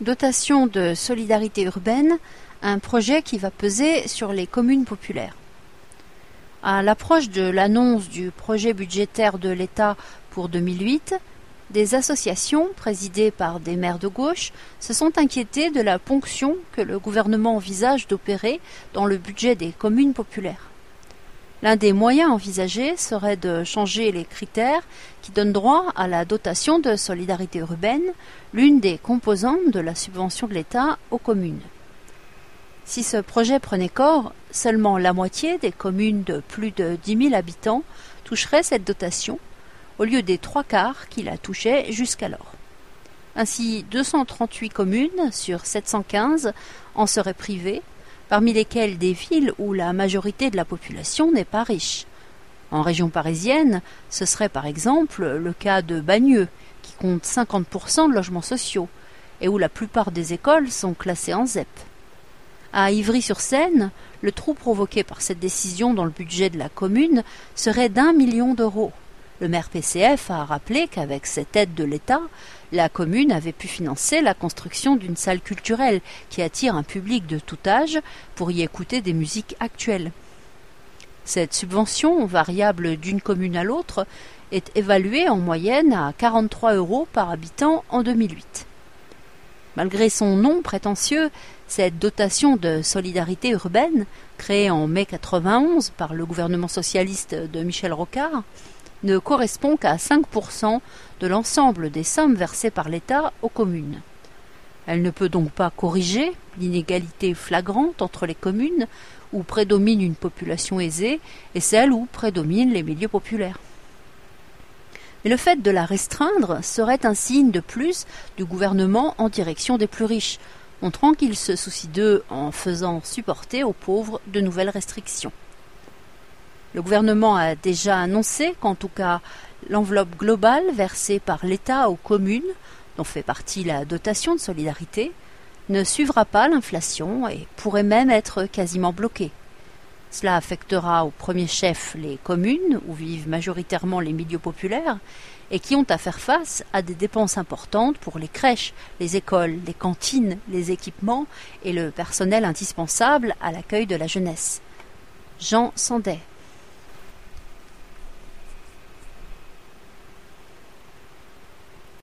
Dotation de solidarité urbaine, un projet qui va peser sur les communes populaires. À l'approche de l'annonce du projet budgétaire de l'État pour 2008, des associations présidées par des maires de gauche se sont inquiétées de la ponction que le gouvernement envisage d'opérer dans le budget des communes populaires. L'un des moyens envisagés serait de changer les critères qui donnent droit à la dotation de solidarité urbaine, l'une des composantes de la subvention de l'État aux communes. Si ce projet prenait corps, seulement la moitié des communes de plus de 10 000 habitants toucheraient cette dotation, au lieu des 3/4 qui la touchaient jusqu'alors. Ainsi, 238 communes sur 715 en seraient privées, parmi lesquelles des villes où la majorité de la population n'est pas riche. En région parisienne, ce serait par exemple le cas de Bagneux, qui compte 50% de logements sociaux, et où la plupart des écoles sont classées en ZEP. À Ivry-sur-Seine, le trou provoqué par cette décision dans le budget de la commune serait d'1 million d'euros. Le maire PCF a rappelé qu'avec cette aide de l'État, la commune avait pu financer la construction d'une salle culturelle qui attire un public de tout âge pour y écouter des musiques actuelles. Cette subvention, variable d'une commune à l'autre, est évaluée en moyenne à 43 € par habitant en 2008. Malgré son nom prétentieux, cette dotation de solidarité urbaine, créée en mai 1991 par le gouvernement socialiste de Michel Rocard, ne correspond qu'à 5% de l'ensemble des sommes versées par l'État aux communes. Elle ne peut donc pas corriger l'inégalité flagrante entre les communes où prédomine une population aisée et celles où prédominent les milieux populaires. Mais le fait de la restreindre serait un signe de plus du gouvernement en direction des plus riches, montrant qu'il se soucie d'eux en faisant supporter aux pauvres de nouvelles restrictions. Le gouvernement a déjà annoncé qu'en tout cas, l'enveloppe globale versée par l'État aux communes, dont fait partie la dotation de solidarité, ne suivra pas l'inflation et pourrait même être quasiment bloquée. Cela affectera au premier chef les communes où vivent majoritairement les milieux populaires et qui ont à faire face à des dépenses importantes pour les crèches, les écoles, les cantines, les équipements et le personnel indispensable à l'accueil de la jeunesse. Jean Sandet.